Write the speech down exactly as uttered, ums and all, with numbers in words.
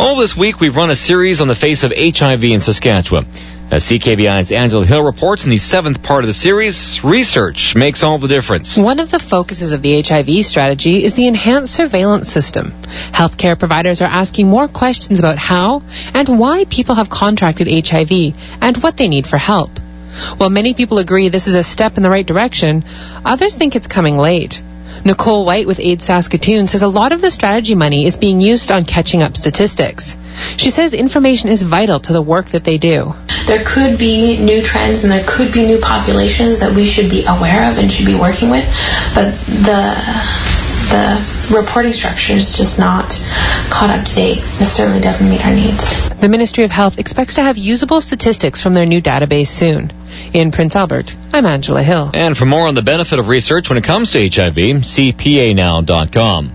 All this week, we've run a series on the face of H I V in Saskatchewan. As C K B I's Angela Hill reports in the seventh part of the series, research makes all the difference. One of the focuses of the H I V strategy is the enhanced surveillance system. Healthcare providers are asking more questions about how and why people have contracted H I V and what they need for help. While many people agree this is a step in the right direction, others think it's coming late. Nicole White with AIDS Saskatoon says a lot of the strategy money is being used on catching up statistics. She says information is vital to the work that they do. There could be new trends and there could be new populations that we should be aware of and should be working with, but the the reporting structure is just not caught up to date. It certainly doesn't meet our needs. The Ministry of Health expects to have usable statistics from their new database soon. In Prince Albert, I'm Angela Hill. And for more on the benefit of research when it comes to H I V, see P A now dot com.